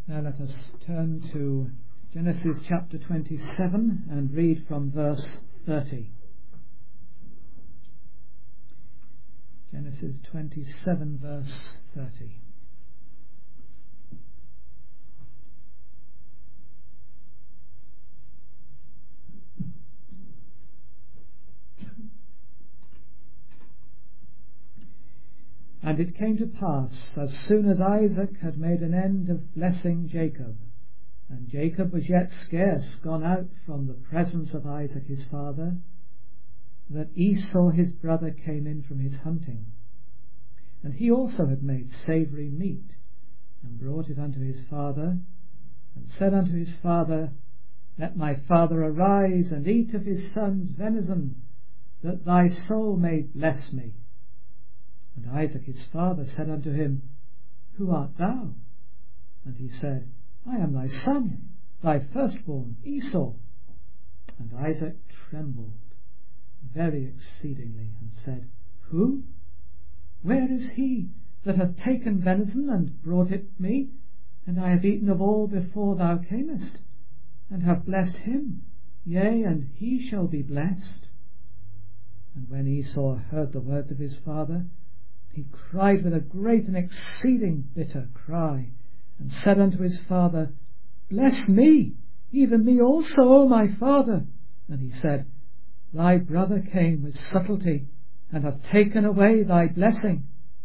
Now let us turn to Genesis chapter 27 and read from verse 30. Genesis 27 verse 30. And it came to pass, as soon as Isaac had made an end of blessing Jacob, and Jacob was yet scarce gone out from the presence of Isaac his father, that Esau his brother came in from his hunting. And he also had made savoury meat, and brought it unto his father, and said unto his father, Let my father arise, and eat of his son's venison, that thy soul may bless me. And Isaac his father said unto him, Who art thou? And he said, I am thy son, thy firstborn, Esau. And Isaac trembled very exceedingly, and said, Who? Where is he that hath taken venison, and brought it me? And I have eaten of all before thou camest, and have blessed him, yea, and he shall be blessed. And when Esau heard the words of his father, he cried with a great and exceeding bitter cry, and said unto his father, Bless me, even me also, O my father. And he said, Thy brother came with subtlety, and hath taken away thy blessing.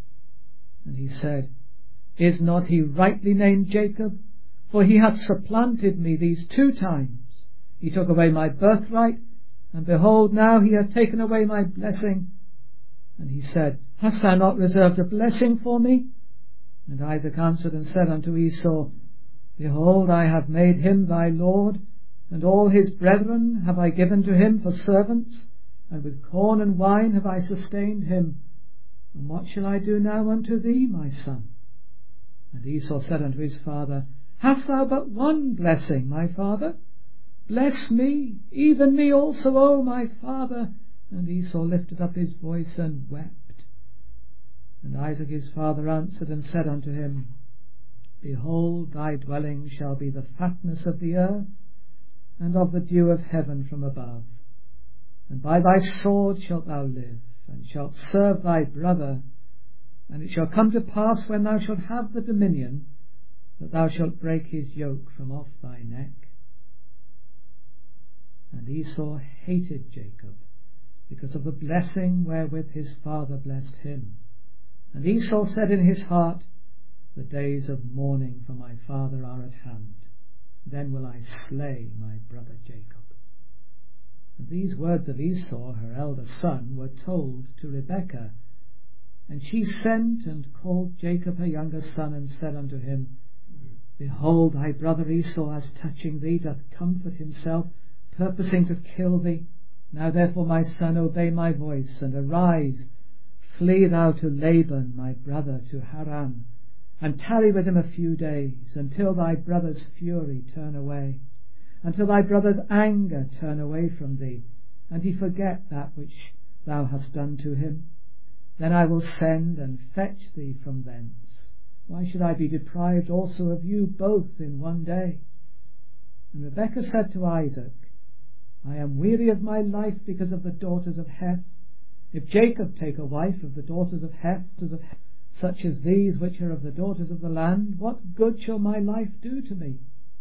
And he said, Is not he rightly named Jacob? For he hath supplanted me these 2 times. He took away my birthright, and behold, now he hath taken away my blessing. And he said, Hast thou not reserved a blessing for me? And Isaac answered and said unto Esau, Behold, I have made him thy lord, and all his brethren have I given to him for servants, and with corn and wine have I sustained him. And what shall I do now unto thee, my son? And Esau said unto his father, Hast thou but one blessing, my father? Bless me, even me also, O my father. And Esau lifted up his voice and wept. And Isaac his father answered and said unto him, Behold, thy dwelling shall be the fatness of the earth, and of the dew of heaven from above. And by thy sword shalt thou live, and shalt serve thy brother. And it shall come to pass, when thou shalt have the dominion, that thou shalt break his yoke from off thy neck. And Esau hated Jacob, because of the blessing wherewith his father blessed him. And Esau said in his heart, The days of mourning for my father are at hand. Then will I slay my brother Jacob. And these words of Esau, her elder son, were told to Rebekah. And she sent and called Jacob her younger son, and said unto him, Behold, thy brother Esau, as touching thee, doth comfort himself, purposing to kill thee. Now therefore, my son, obey my voice, and arise, flee thou to Laban my brother, to Haran, and tarry with him a few days, until thy brother's fury turn away, until thy brother's anger turn away from thee, and he forget that which thou hast done to him. Then I will send and fetch thee from thence. Why should I be deprived also of you both in one day? And Rebekah said to Isaac, I am weary of my life because of the daughters of Heth. If Jacob take a wife of the daughters of Heth, such as these which are of the daughters of the land, what good shall my life do to me?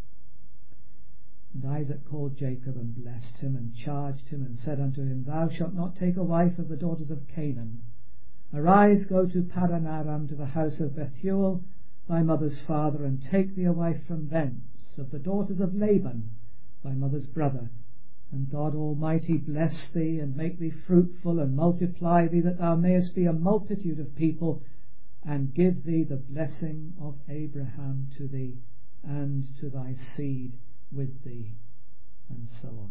And Isaac called Jacob, and blessed him, and charged him, and said unto him, Thou shalt not take a wife of the daughters of Canaan. Arise, go to Padan Aram, to the house of Bethuel, thy mother's father, and take thee a wife from thence, of the daughters of Laban, thy mother's brother. And God Almighty bless thee, and make thee fruitful, and multiply thee, that thou mayest be a multitude of people, and give thee the blessing of Abraham to thee, and to thy seed with thee, and so on.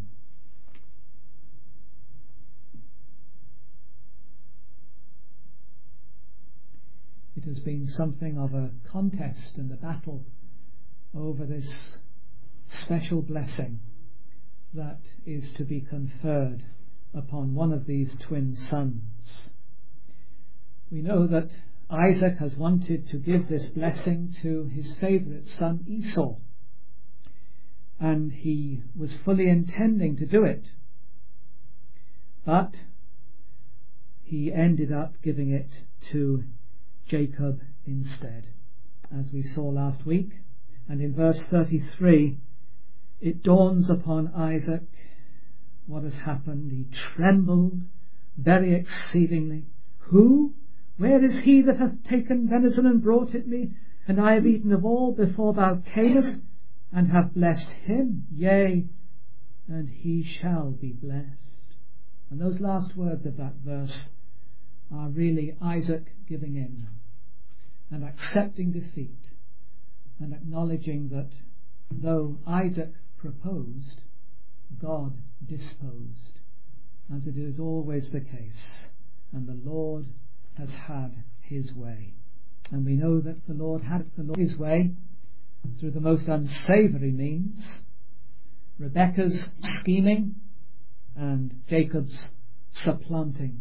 It has been something of a contest and a battle over this special blessing that is to be conferred upon one of these twin sons. We know that Isaac has wanted to give this blessing to his favourite son Esau, and he was fully intending to do it, but he ended up giving it to Jacob instead, as we saw last week. And in verse 33 it dawns upon Isaac what has happened. He trembled very exceedingly. Who? Where is he that hath taken venison and brought it me? And I have eaten of all before thou camest, and have blessed him, yea, and he shall be blessed. And those last words of that verse are really Isaac giving in and accepting defeat, and acknowledging that though Isaac proposed, God disposed, as it is always the case, and the Lord has had his way. And we know that the Lord had his way through the most unsavoury means, Rebekah's scheming and Jacob's supplanting.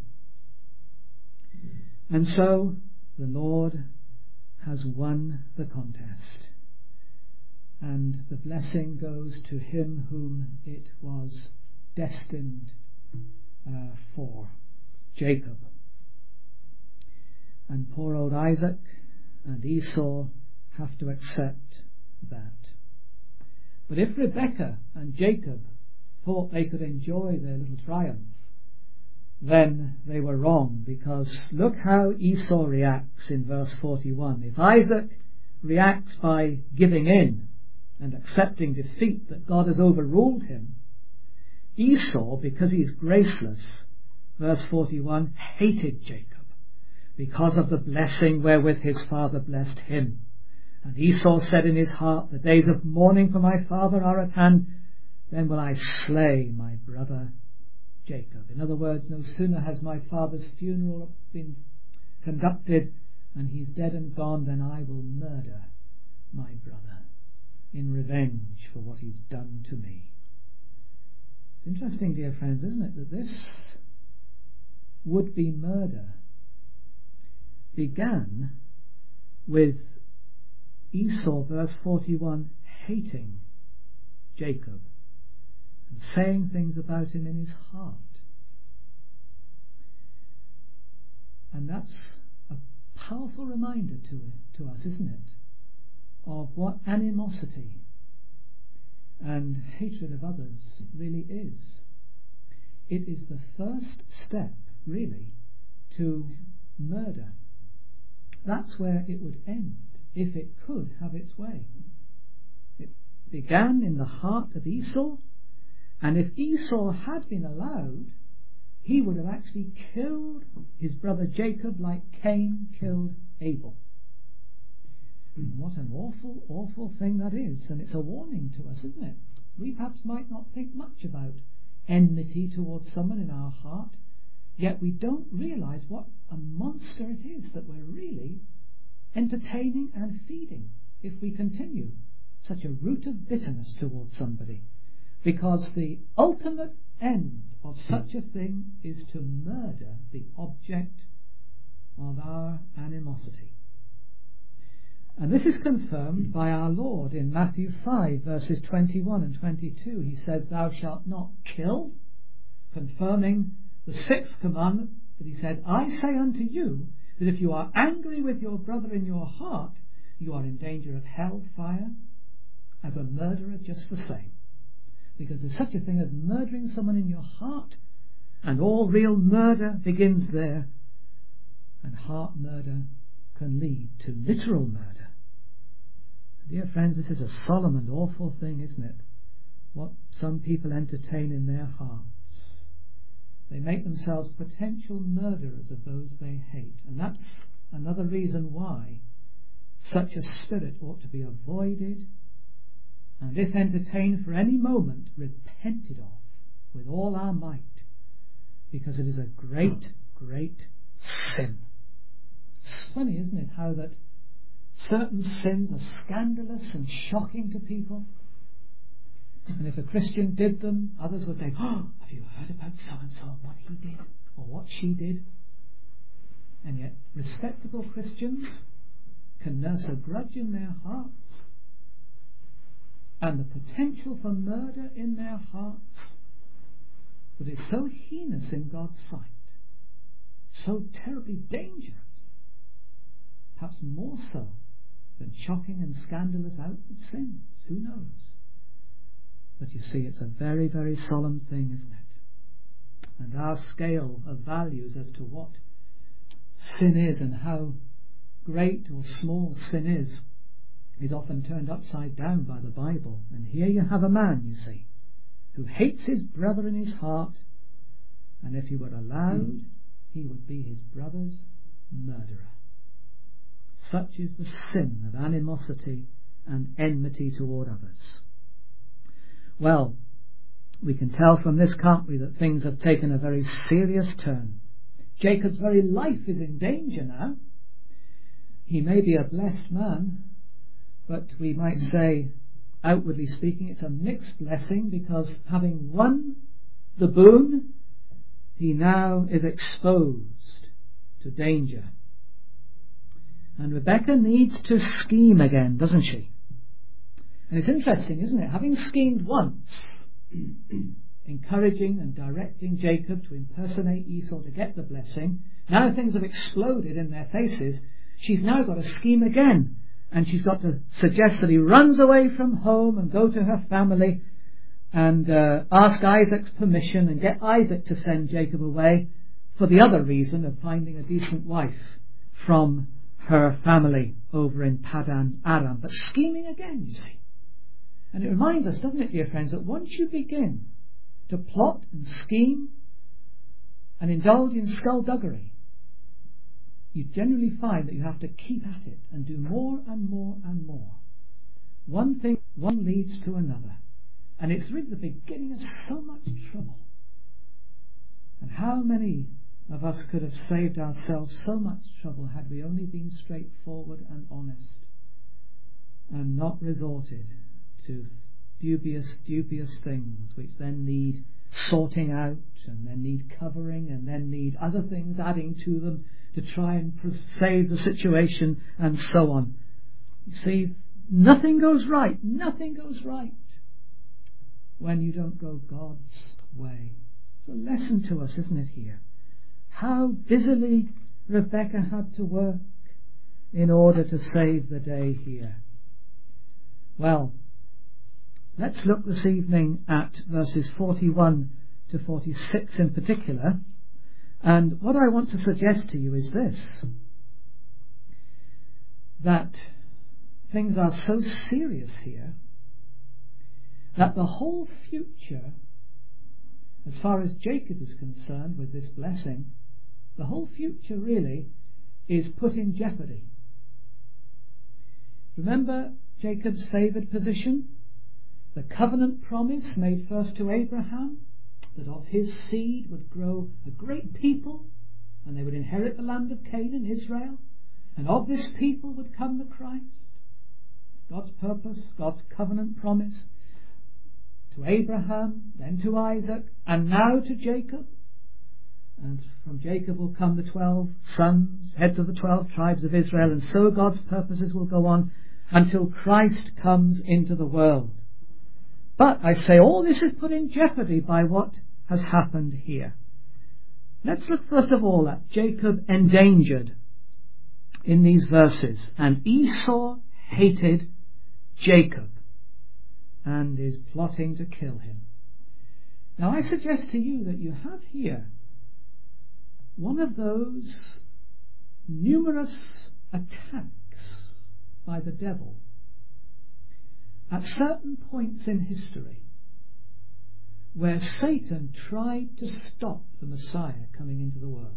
And so the Lord has won the contest, and the blessing goes to him whom it was destined for, Jacob. And poor old Isaac and Esau have to accept that. But if Rebekah and Jacob thought they could enjoy their little triumph, then they were wrong, because look how Esau reacts in verse 41. If Isaac reacts by giving in and accepting defeat, that God has overruled him, Esau, because he's graceless, verse 41, hated Jacob because of the blessing wherewith his father blessed him. And Esau said in his heart, the days of mourning for my father are at hand, then will I slay my brother Jacob. In other words, no sooner has my father's funeral been conducted and he's dead and gone, then I will murder my brother in revenge for what he's done to me. It's interesting, dear friends, isn't it, that this would-be murder began with Esau, verse 41, hating Jacob and saying things about him in his heart. And that's a powerful reminder to us, isn't it, of what animosity and hatred of others really is. It is the first step, really, to murder. That's where it would end, if it could have its way. It began in the heart of Esau, and if Esau had been allowed, he would have actually killed his brother Jacob like Cain killed Abel. And what an awful, awful thing that is. And it's a warning to us, isn't it? We perhaps might not think much about enmity towards someone in our heart, yet we don't realise what a monster it is that we're really entertaining and feeding if we continue such a root of bitterness towards somebody. Because the ultimate end of such a thing is to murder the object of our animosity. And this is confirmed by our Lord in Matthew 5 verses 21 and 22. He says, thou shalt not kill, confirming the sixth commandment, that he said, I say unto you that if you are angry with your brother in your heart, you are in danger of hell fire, as a murderer just the same. Because there's such a thing as murdering someone in your heart, and all real murder begins there, and heart murder can lead to literal murder. Dear friends, this is a solemn and awful thing, isn't it? What some people entertain in their hearts. They make themselves potential murderers of those they hate. And that's another reason why such a spirit ought to be avoided, and if entertained for any moment, repented of with all our might, because it is a great, great sin. It's funny, isn't it, how that certain sins are scandalous and shocking to people, and if a Christian did them, others would say, oh, have you heard about so-and-so, what he did or what she did? And yet respectable Christians can nurse a grudge in their hearts, and the potential for murder in their hearts that is so heinous in God's sight, so terribly dangerous, perhaps more so than shocking and scandalous outward sins. Who knows? But you see, it's a very, very solemn thing, isn't it? And our scale of values as to what sin is and how great or small sin is often turned upside down by the Bible. And here you have a man, you see, who hates his brother in his heart, and if he were allowed, he would be his brother's murderer. Such is the sin of animosity and enmity toward others. Well, we can tell from this, can't we, that things have taken a very serious turn. Jacob's very life is in danger now. He may be a blessed man, but we might say, outwardly speaking, it's a mixed blessing, because having won the boon, he now is exposed to danger. And Rebekah needs to scheme again, doesn't she? And it's interesting, isn't it? Having schemed once, encouraging and directing Jacob to impersonate Esau to get the blessing, now things have exploded in their faces. She's now got to scheme again. And she's got to suggest that he runs away from home and go to her family and ask Isaac's permission and get Isaac to send Jacob away for the other reason of finding a decent wife from her family over in Padan Aram. But scheming again, you see. And it reminds us, doesn't it, dear friends, that once you begin to plot and scheme and indulge in skullduggery, you generally find that you have to keep at it and do more and more and more. One leads to another. And it's really the beginning of so much trouble. And how many of us could have saved ourselves so much trouble had we only been straightforward and honest and not resorted to dubious things which then need sorting out and then need covering and then need other things adding to them to try and save the situation and so on. You see, nothing goes right when you don't go God's way. It's a lesson to us, isn't it, here? How busily Rebekah had to work in order to save the day here. Well, let's look this evening at verses 41 to 46 in particular. And what I want to suggest to you is this, that things are so serious here that the whole future, as far as Jacob is concerned with this blessing, the whole future really is put in jeopardy. Remember Jacob's favoured position? The covenant promise made first to Abraham, that of his seed would grow a great people, and they would inherit the land of Canaan, Israel, and of this people would come the Christ. God's purpose, God's covenant promise to Abraham, then to Isaac, and now to Jacob. And from Jacob will come the 12 sons, heads of the 12 tribes of Israel, and so God's purposes will go on until Christ comes into the world. But I say all this is put in jeopardy by what has happened here. Let's look first of all at Jacob endangered in these verses. And Esau hated Jacob and is plotting to kill him. Now I suggest to you that you have here one of those numerous attacks by the devil at certain points in history where Satan tried to stop the Messiah coming into the world.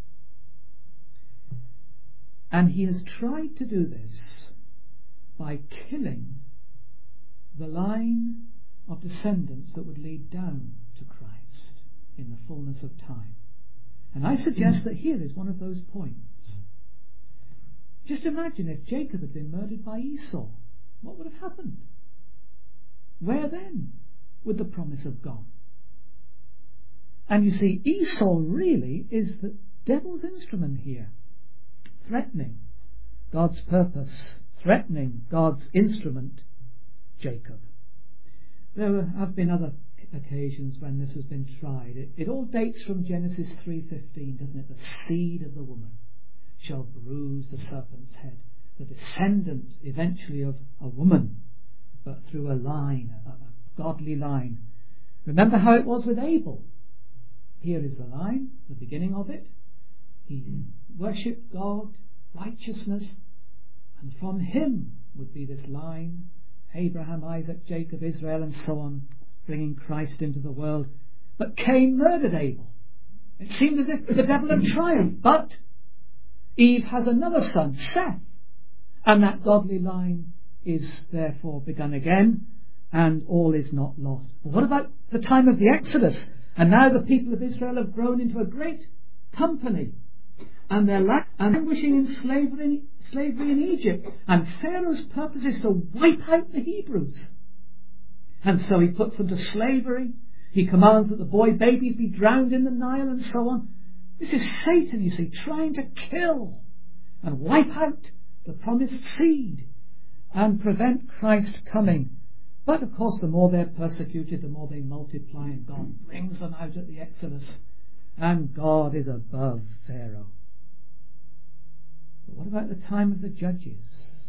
And he has tried to do this by killing the line of descendants that would lead down to Christ in the fullness of time. And I suggest that here is one of those points. Just imagine if Jacob had been murdered by Esau. What would have happened? Where then would the promise have gone? And you see, Esau really is the devil's instrument here. threatening God's purpose, threatening God's instrument, Jacob. There have been other occasions when this has been tried. It all dates from Genesis 3:15, doesn't it? The seed of the woman shall bruise the serpent's head. The descendant eventually of a woman, but through a line, a godly line. Remember how it was with Abel. Here is the line, the beginning of it. He worshipped God, righteousness, and from him would be this line, Abraham, Isaac, Jacob, Israel, and so on, bringing Christ into the world. But Cain murdered Abel. It seemed as if the devil had triumphed, but Eve has another son, Seth, and that godly line is therefore begun again, and all is not lost. But what about the time of the Exodus? And now the people of Israel have grown into a great company, and they're languishing in slavery in Egypt, and Pharaoh's purpose is to wipe out the Hebrews. And so he puts them to slavery. He commands that the boy babies be drowned in the Nile and so on. This is Satan, you see, trying to kill and wipe out the promised seed and prevent Christ coming. But of course, the more they're persecuted, the more they multiply, and God brings them out at the Exodus, and God is above Pharaoh. But what about the time of the Judges?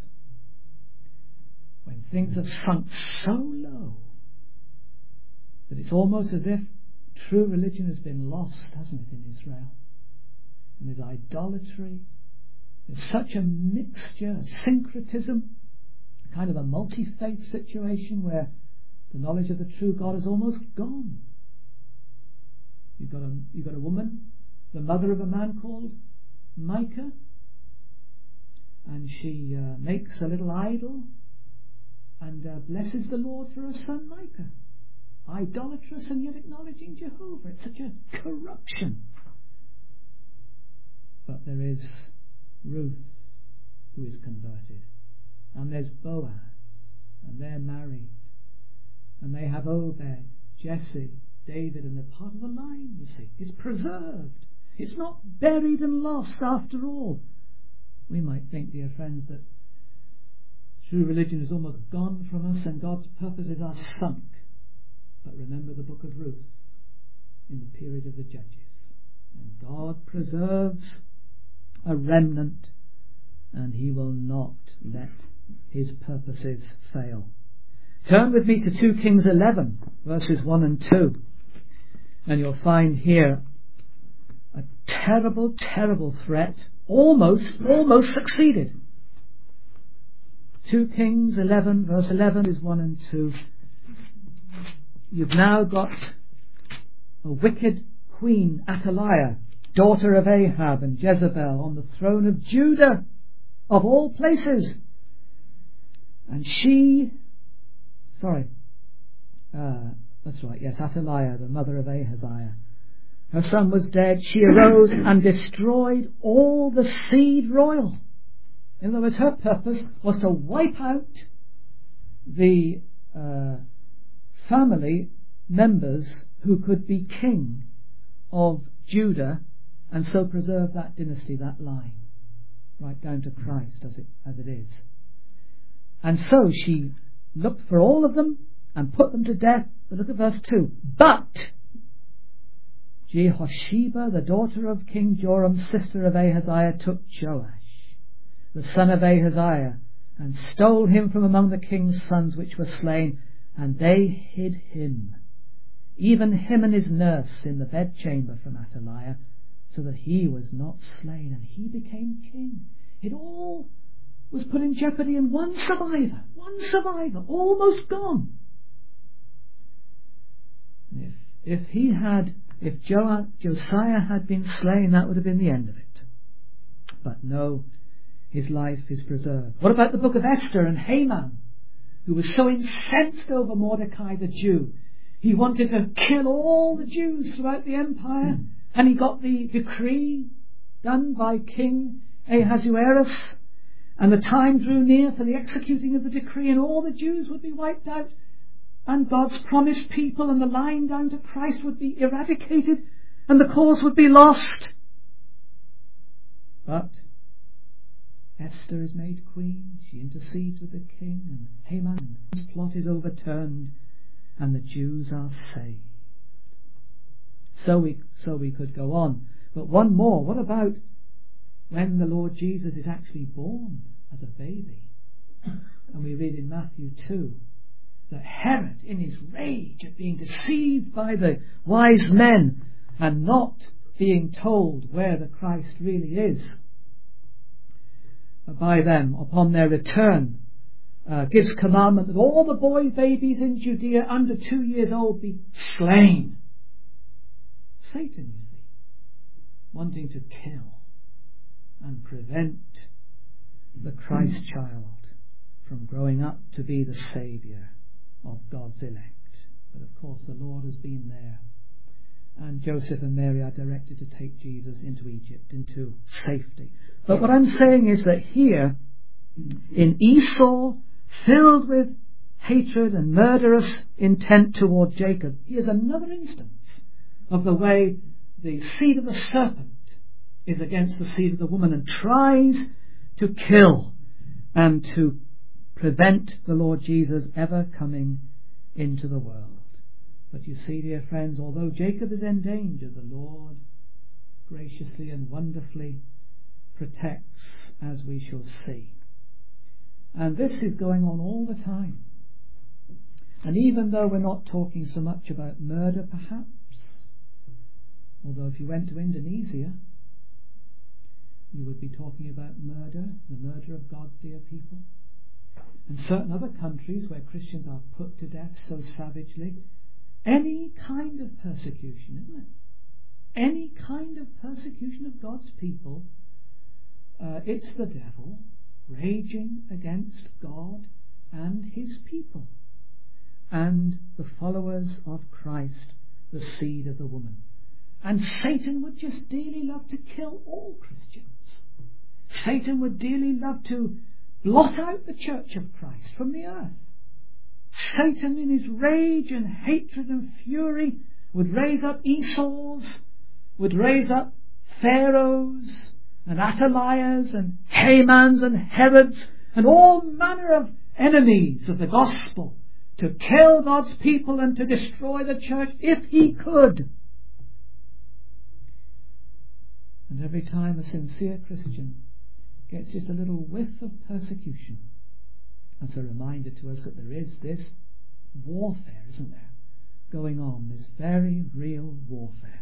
When things have sunk so low that it's almost as if true religion has been lost, hasn't it, in Israel? And there's idolatry, there's such a mixture, a syncretism, kind of a multi-faith situation where the knowledge of the true God is almost gone. You've got a woman, the mother of a man called Micah, and she makes a little idol and blesses the Lord for her son Micah. Idolatrous and yet acknowledging Jehovah. It's such a corruption. But there is Ruth who is converted. And there's Boaz, and they're married, and they have Obed, Jesse, David, and they're part of the line, you see. It's preserved. It's not buried and lost after all. We might think, dear friends, that true religion is almost gone from us and God's purposes are sunk. But remember the book of Ruth in the period of the Judges. And God preserves a remnant, and he will not let his purposes fail. Turn with me to 2 Kings 11, verses 1 and 2. And you'll find here a terrible, terrible threat, almost succeeded. 2 Kings 11, verse 11 is 1 and 2. You've now got a wicked queen, Athaliah, daughter of Ahab and Jezebel, on the throne of Judah, of all places. And Athaliah, the mother of Ahaziah. Her son was dead. She arose and destroyed all the seed royal. In other words, her purpose was to wipe out the family members who could be king of Judah, and so preserve that dynasty, that line, right down to Christ as it is. And so she looked for all of them and put them to death. But look at verse 2. But Jehosheba, the daughter of King Joram, sister of Ahaziah, took Joash, the son of Ahaziah, and stole him from among the king's sons which were slain, and they hid him, even him and his nurse, in the bedchamber from Athaliah, so that he was not slain, and he became king. It all was put in jeopardy, and one survivor, almost gone. If Josiah had been slain, that would have been the end of it. But no, his life is preserved. What about the book of Esther and Haman, who was so incensed over Mordecai the Jew? He wanted to kill all the Jews throughout the empire, and he got the decree done by King Ahasuerus, and the time drew near for the executing of the decree, and all the Jews would be wiped out, and God's promised people and the line down to Christ would be eradicated, and the cause would be lost. But Esther is made queen, she intercedes with the king, and Haman's plot is overturned, and the Jews are saved. So we could go on. But one more, what about when the Lord Jesus is actually born as a baby? And we read in Matthew 2 that Herod, in his rage at being deceived by the wise men and not being told where the Christ really is by them upon their return, gives commandment that all the boy babies in Judea under 2 years old be slain. Satan, you see, wanting to kill and prevent the Christ child from growing up to be the Saviour of God's elect. But of course the Lord has been there, and Joseph and Mary are directed to take Jesus into Egypt, into safety. But what I'm saying is that here, in Esau, filled with hatred and murderous intent toward Jacob, here's another instance of the way the seed of the serpent is against the seed of the woman and tries to kill and to prevent the Lord Jesus ever coming into the world. But you see, dear friends, although Jacob is in danger, the Lord graciously and wonderfully protects, as we shall see. And this is going on all the time. And even though we're not talking so much about murder, perhaps, although if you went to Indonesia, you would be talking about murder, the murder of God's dear people. And certain other countries where Christians are put to death so savagely, any kind of persecution, isn't it? Any kind of persecution of God's people, it's the devil raging against God and his people and the followers of Christ, the seed of the woman. And Satan would just dearly love to kill all Christians. Satan would dearly love to blot out the church of Christ from the earth. Satan, in his rage and hatred and fury, would raise up Esau's, would raise up Pharaoh's and Athaliah's and Haman's and Herod's and all manner of enemies of the gospel to kill God's people and to destroy the church if he could. And every time a sincere Christian gets just a little whiff of persecution, that's a reminder to us that there is this warfare, isn't there, going on, this very real warfare.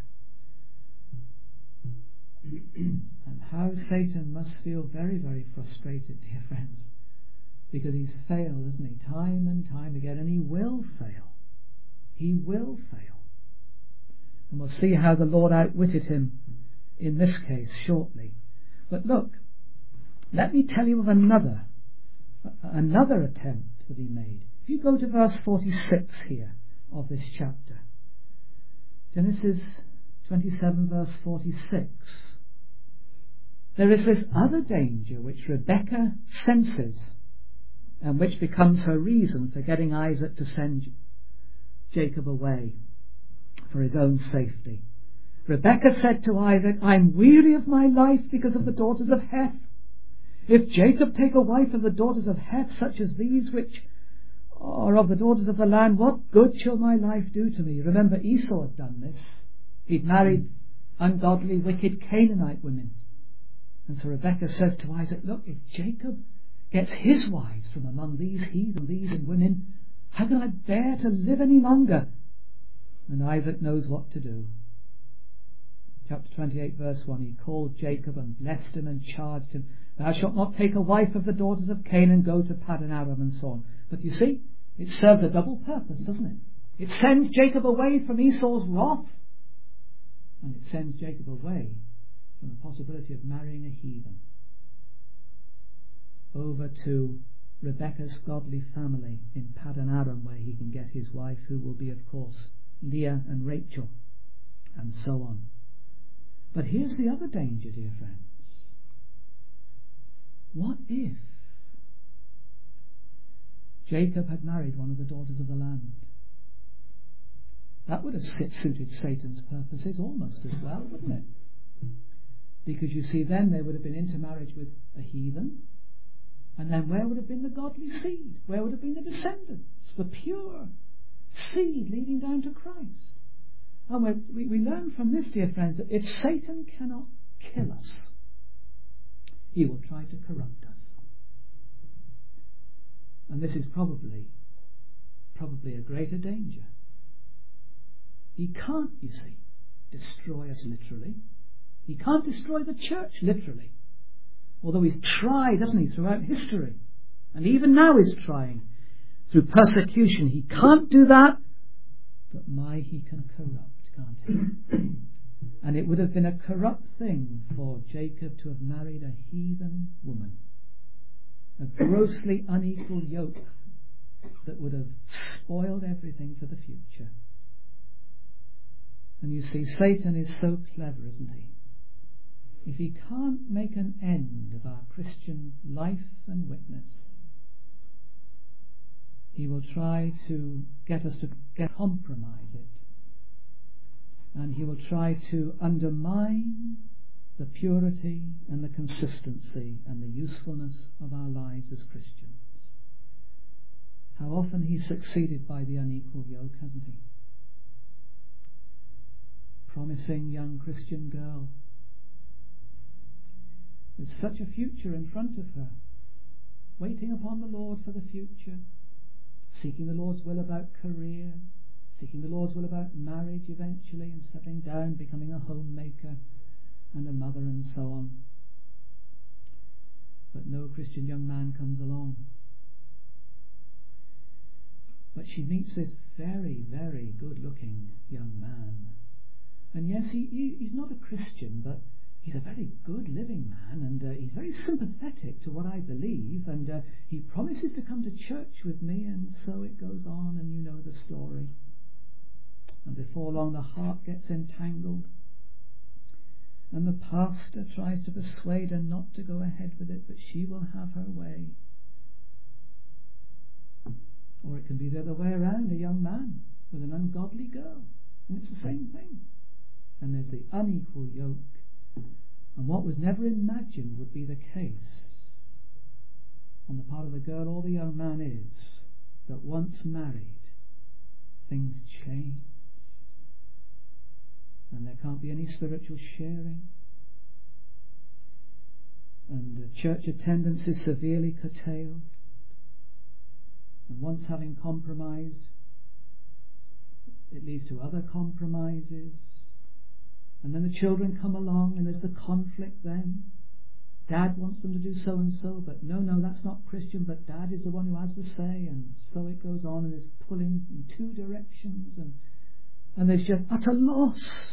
And how Satan must feel very, very frustrated, dear friends, because he's failed, isn't he, time and time again, and he will fail. He will fail. And we'll see how the Lord outwitted him in this case shortly. But look, let me tell you of another attempt that he made. If you go to verse 46 here of this chapter, Genesis 27 verse 46, there is this other danger which Rebekah senses and which becomes her reason for getting Isaac to send Jacob away for his own safety. Rebekah said to Isaac, "I'm weary of my life because of the daughters of Heth. If Jacob take a wife of the daughters of Heth, such as these which are of the daughters of the land, what good shall my life do to me?" Remember, Esau had done this. He'd married ungodly, wicked Canaanite women. And so Rebekah says to Isaac, "Look, if Jacob gets his wives from among these heathen women, how can I bear to live any longer?" And Isaac knows what to do. Chapter 28 verse 1, he called Jacob and blessed him and charged him, "Thou shalt not take a wife of the daughters of Canaan, go to Paddan Aram," and so on. But you see, it serves a double purpose, doesn't it? It sends Jacob away from Esau's wrath, and it sends Jacob away from the possibility of marrying a heathen, over to Rebekah's godly family in Paddan Aram, where he can get his wife, who will be, of course, Leah and Rachel, and so on. But here's the other danger, dear friends. What if Jacob had married one of the daughters of the land? That would have suited Satan's purposes almost as well, wouldn't it? Because you see, then they would have been intermarriage with a heathen, and then where would have been the godly seed? Where would have been the descendants, the pure seed leading down to Christ? And we learn from this, dear friends, that if Satan cannot kill us, he will try to corrupt us. And this is probably a greater danger. He can't, you see, destroy us literally. He can't destroy the church literally. Although he's tried, hasn't he, throughout history. And even now he's trying through persecution. He can't do that, but he can corrupt, can't he? And it would have been a corrupt thing for Jacob to have married a heathen woman. A grossly unequal yoke that would have spoiled everything for the future. And you see, Satan is so clever, isn't he? If he can't make an end of our Christian life and witness, he will try to get us to compromise it. And he will try to undermine the purity and the consistency and the usefulness of our lives as Christians. How often he's succeeded by the unequal yoke, hasn't he? Promising young Christian girl with such a future in front of her, waiting upon the Lord for the future, seeking the Lord's will about career, seeking the Lord's will about marriage eventually, and settling down, becoming a homemaker and a mother and so on. But no Christian young man comes along. But she meets this very, very good-looking young man. And yes, he's not a Christian, but he's a very good living man, and he's very sympathetic to what I believe, and he promises to come to church with me, and so it goes on, and you know the story. And before long the heart gets entangled, and the pastor tries to persuade her not to go ahead with it, but she will have her way. Or it can be the other way around, a young man with an ungodly girl, and it's the same thing. And there's the unequal yoke. And what was never imagined would be the case on the part of the girl or the young man is that once married, things change. And there can't be any spiritual sharing. And the church attendance is severely curtailed. And once having compromised, it leads to other compromises. And then the children come along and there's the conflict then. Dad wants them to do so and so, but no, that's not Christian, but Dad is the one who has the say, and so it goes on, and there's pulling in two directions, and there's just utter loss.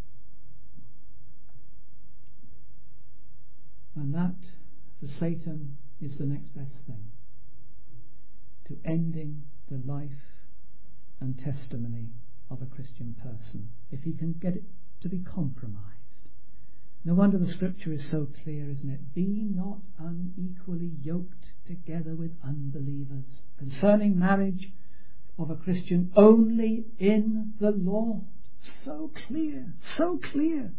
And that, for Satan, is the next best thing to ending the life and testimony of a Christian person, if he can get it to be compromised. No wonder the scripture is so clear, isn't it? Be not unequally yoked together with unbelievers. Concerning marriage of a Christian, only in the Lord. So clear, so clear.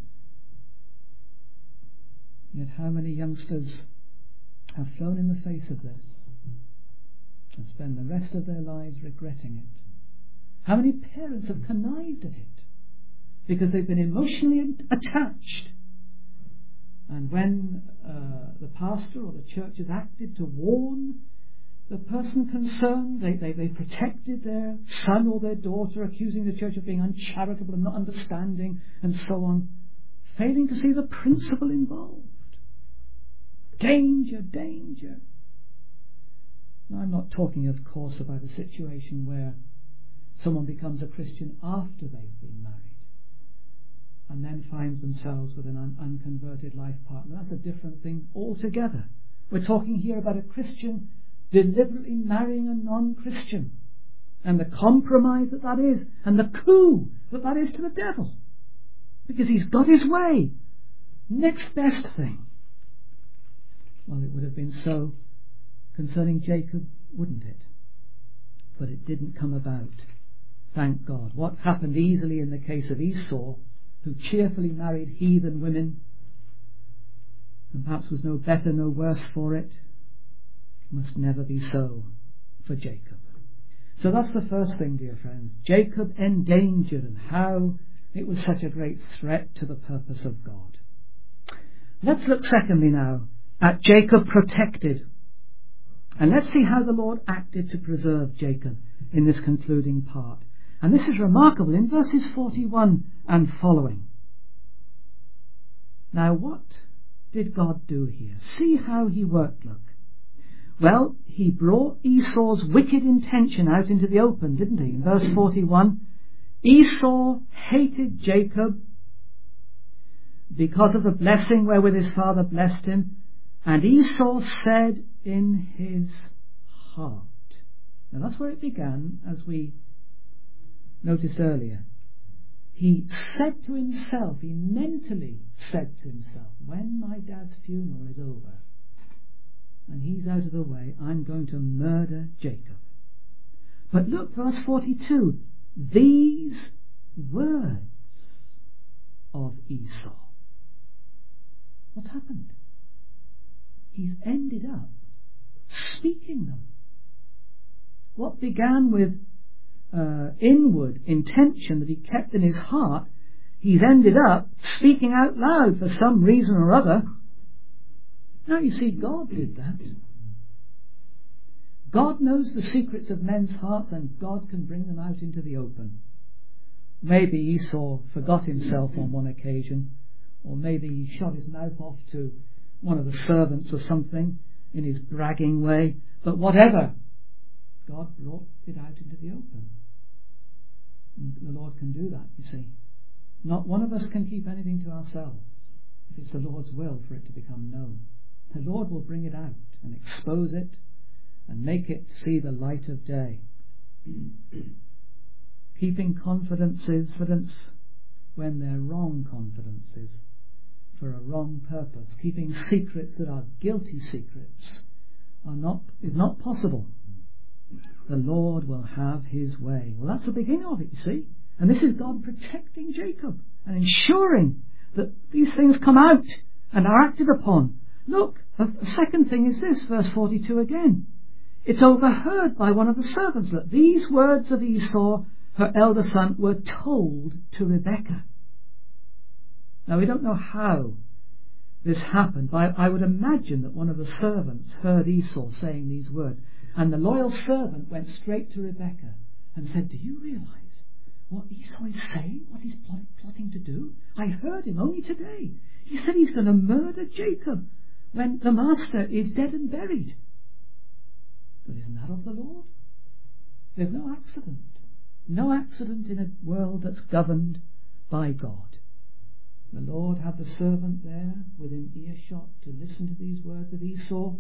Yet how many youngsters have flown in the face of this and spend the rest of their lives regretting it? How many parents have connived at it because they've been emotionally attached? And when the pastor or the church has acted to warn the person concerned, they protected their son or their daughter, accusing the church of being uncharitable and not understanding and so on, failing to see the principle involved. Danger, danger. Now, I'm not talking, of course, about a situation where someone becomes a Christian after they've been married and then finds themselves with an unconverted life partner. That's a different thing altogether. We're talking here about a Christian deliberately marrying a non-Christian, and the compromise that is, and the coup that is to the devil, because he's got his way. Next best thing. Well, it would have been so concerning Jacob, wouldn't it? But it didn't come about. Thank God. What happened easily in the case of Esau, who cheerfully married heathen women, and perhaps was no better, no worse for it, must never be so for Jacob. So that's the first thing, dear friends. Jacob endangered, and how it was such a great threat to the purpose of God. Let's look secondly now at Jacob protected. And let's see how the Lord acted to preserve Jacob in this concluding part. And this is remarkable in verses 41 and following. Now what did God do here? See how he worked, look. Well, he brought Esau's wicked intention out into the open, didn't he? In verse 41, Esau hated Jacob because of the blessing wherewith his father blessed him. And Esau said in his heart. Now that's where it began, as we noticed earlier. He said to himself, he mentally said to himself, when my dad's funeral is over and he's out of the way, I'm going to murder Jacob. But look, verse 42, these words of Esau. What's happened? He's ended up speaking them. What began with inward intention that he kept in his heart, he's ended up speaking out loud for some reason or other. Now you see, God did that. God knows the secrets of men's hearts, and God can bring them out into the open. Maybe Esau forgot himself on one occasion, or maybe he shot his mouth off to one of the servants or something in his bragging way. But whatever, God brought it out into the open. And the Lord can do that, you see. Not one of us can keep anything to ourselves if it's the Lord's will for it to become known. The Lord will bring it out and expose it and make it see the light of day. Keeping confidences when they're wrong confidences for a wrong purpose. Keeping secrets that are guilty secrets is not possible. The Lord will have his way. Well, that's the beginning of it, you see. And this is God protecting Jacob and ensuring that these things come out and are acted upon. Look, the second thing is this, verse 42 again. It's overheard by one of the servants that these words of Esau, her elder son, were told to Rebekah. Now, we don't know how this happened, but I would imagine that one of the servants heard Esau saying these words. And the loyal servant went straight to Rebekah and said, do you realize what Esau is saying, what he's plotting to do? I heard him only today. He said he's going to murder Jacob when the master is dead and buried. But isn't that of the Lord? There's no accident. No accident in a world that's governed by God. The Lord had the servant there within earshot to listen to these words of Esau,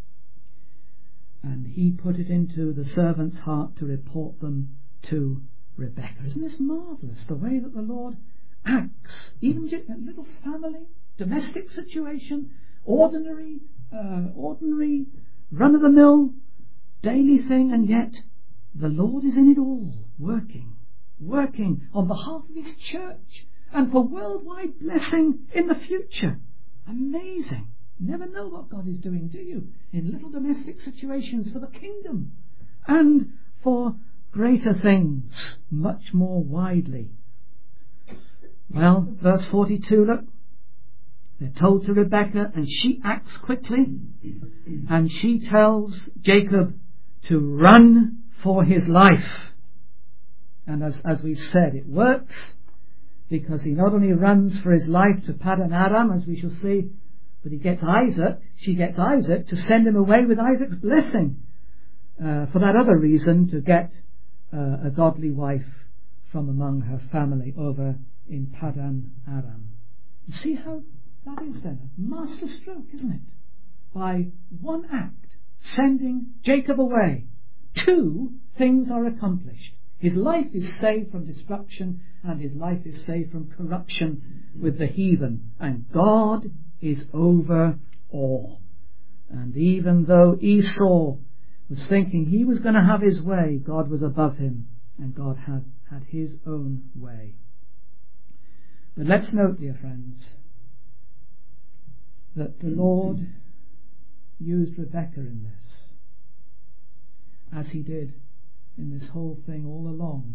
and he put it into the servant's heart to report them to Rebekah. Isn't this marvellous, the way that the Lord acts? Even a little family, domestic situation, ordinary, run-of-the-mill, daily thing, and yet the Lord is in it all, working on behalf of his church and for worldwide blessing in the future. Amazing. Never know what God is doing, do you? In little domestic situations for the kingdom and for greater things, much more widely. Well, verse 42, look. They're told to Rebekah, and she acts quickly, and she tells Jacob to run for his life. And as we've said, it works, because he not only runs for his life to Paddan Aram, as we shall see, but she gets Isaac to send him away with Isaac's blessing, for that other reason, to get a godly wife from among her family over in Paddan Aram. You see how that is then a master stroke, isn't it? By one act, sending Jacob away, 2 things are accomplished. His life is saved from destruction, and his life is saved from corruption with the heathen. And God is over all. And even though Esau was thinking he was going to have his way, God was above him, and God had his own way. But let's note, dear friends, that the Lord used Rebekah in this, as he did in this whole thing all along.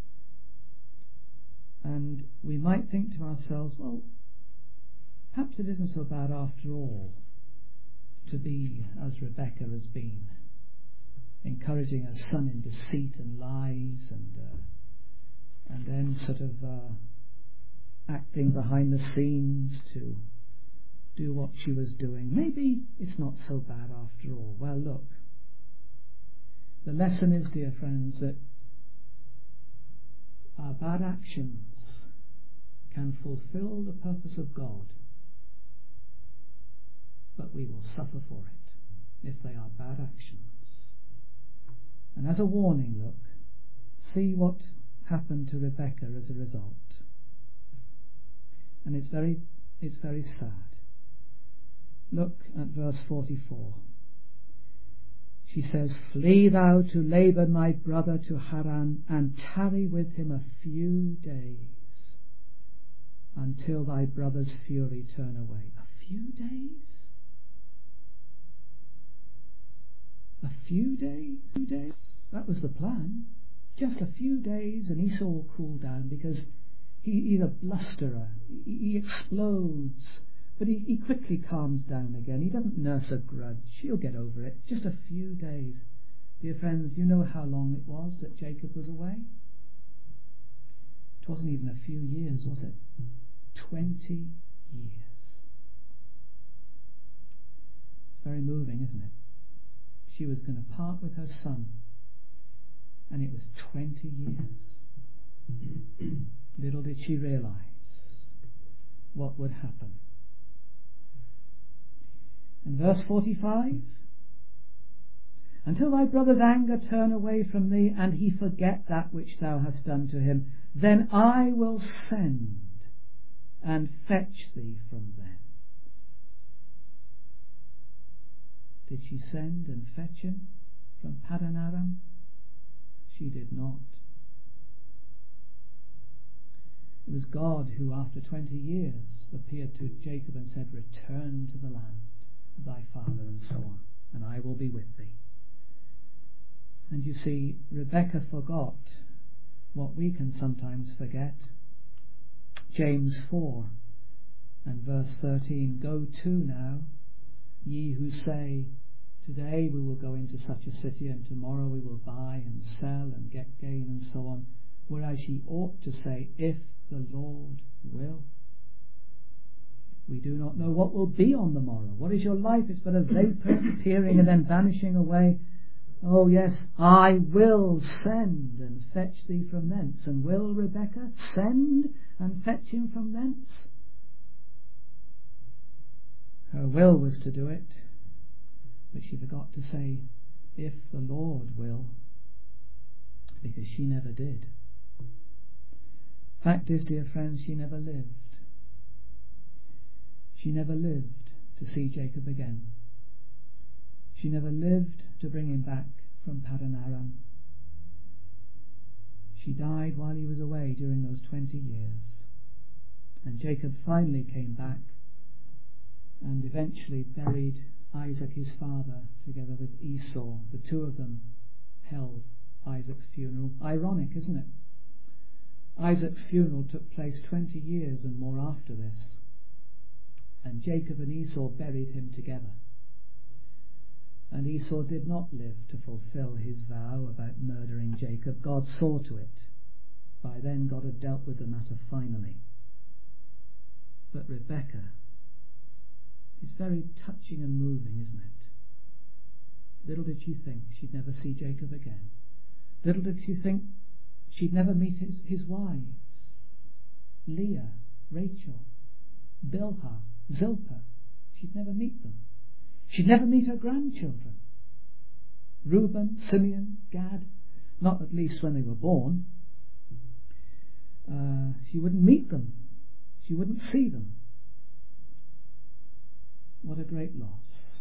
And we might think to ourselves, well, perhaps it isn't so bad after all to be as Rebekah has been, encouraging her son in deceit and lies, and then sort of acting behind the scenes to do what she was doing. Maybe it's not so bad after all. Well, look, the lesson is, dear friends, that our bad actions can fulfill the purpose of God, but we will suffer for it if they are bad actions. And as a warning, look, see what happened to Rebekah as a result. And it's very sad. Look at verse 44. She says, "Flee thou to Laban my brother to Haran, and tarry with him a few days, until thy brother's fury turn away." A few days? A few days? That was the plan. Just a few days and Esau will cool down, because he's a blusterer. He explodes, but he quickly calms down again. He doesn't nurse a grudge. He'll get over it. Just a few days. Dear friends, you know how long it was that Jacob was away? It wasn't even a few years, was it? 20 years. It's very moving, isn't it? She was going to part with her son, and it was 20 years. Little did she realize what would happen. And verse 45, "Until thy brother's anger turn away from thee, and he forget that which thou hast done to him, then I will send and fetch thee from thence." Did she send and fetch him from Paddan Aram? She did not. It was God who, after 20 years, appeared to Jacob and said, "Return to the land of thy father," and so on, "and I will be with thee." And you see, Rebekah forgot what we can sometimes forget. James 4 and verse 13, "Go to now, ye who say, today we will go into such a city, and tomorrow we will buy and sell and get gain," and so on, whereas ye ought to say, "If the Lord will." We do not know what will be on the morrow. What is your life? It's but a vapour appearing and then vanishing away. Oh yes, I will send and fetch thee from thence. And will Rebekah send and fetch him from thence? Her will was to do it, but she forgot to say, "If the Lord will," because she never did. Fact is, dear friends, she never lived. She never lived to see Jacob again. She never lived to bring him back from Paddan Aram. She died while he was away during those 20 years. And Jacob finally came back and eventually buried Isaac his father together with Esau. The two of them held Isaac's funeral. Ironic, isn't it? Isaac's funeral took place 20 years and more after this, and Jacob and Esau buried him together. And Esau did not live to fulfill his vow about murdering Jacob. God saw to it. By then God had dealt with the matter finally. But Rebekah is very touching and moving, isn't it? Little did she think she'd never see Jacob again. Little did she think she'd never meet his wives, Leah, Rachel, Bilhah, Zilpah. She'd never meet them. She'd never meet her grandchildren, Reuben, Simeon, Gad, not at least when they were born. She wouldn't meet them. She wouldn't see them. What a great loss.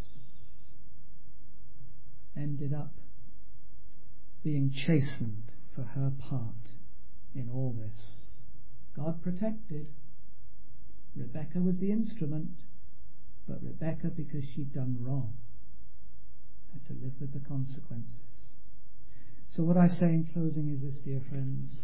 Ended up being chastened for her part in all this. God protected. Rebekah was the instrument. But Rebekah, because she'd done wrong, had to live with the consequences. So what I say in closing is this, dear friends: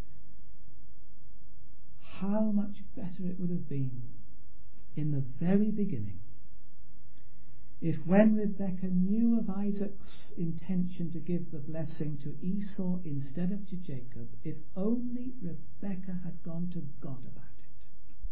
how much better it would have been in the very beginning if, when Rebekah knew of Isaac's intention to give the blessing to Esau instead of to Jacob, if only Rebekah had gone to God about it.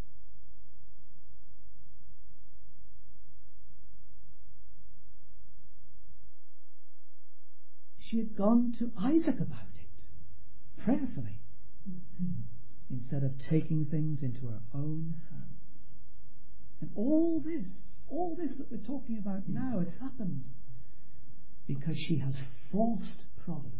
She had gone to Isaac about it, prayerfully, instead of taking things into her own hands. And all this that we're talking about now has happened because she has forced providence.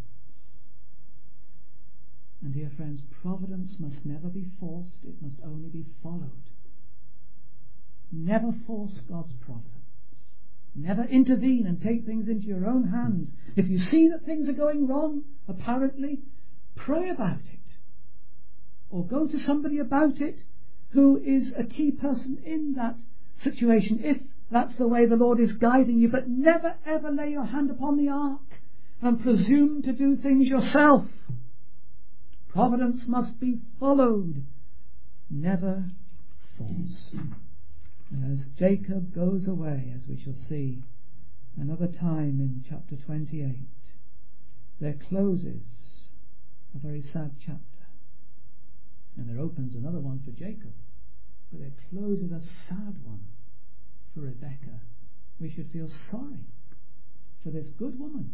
And dear friends, providence must never be forced, it must only be followed. Never force God's providence. Never intervene and take things into your own hands. If you see that things are going wrong, apparently, pray about it. Or go to somebody about it who is a key person in that situation, if that's the way the Lord is guiding you. But never ever lay your hand upon the ark and presume to do things yourself. Providence must be followed, never forced. And as Jacob goes away, as we shall see another time in chapter 28, there closes a very sad chapter. And there opens another one for Jacob, but there closes a sad one for Rebekah. We should feel sorry for this good woman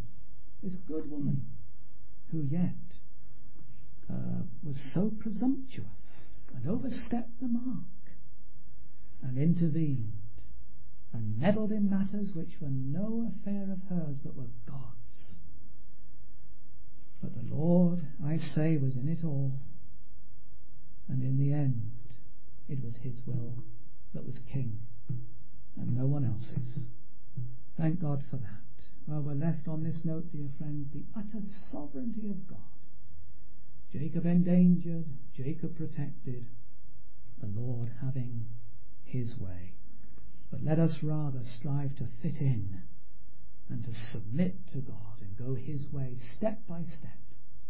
who yet was so presumptuous and overstepped the mark and intervened and meddled in matters which were no affair of hers but were God's. But the Lord, I say, was in it all, and in the end it was his will that was king and no one else's. Thank God for that. Well, we're left on this note, dear friends, the utter sovereignty of God. Jacob endangered, Jacob protected, the Lord having his way. But let us rather strive to fit in and to submit to God and go his way step by step,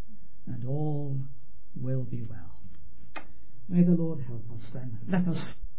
and all will be well. May the Lord help us then. Let us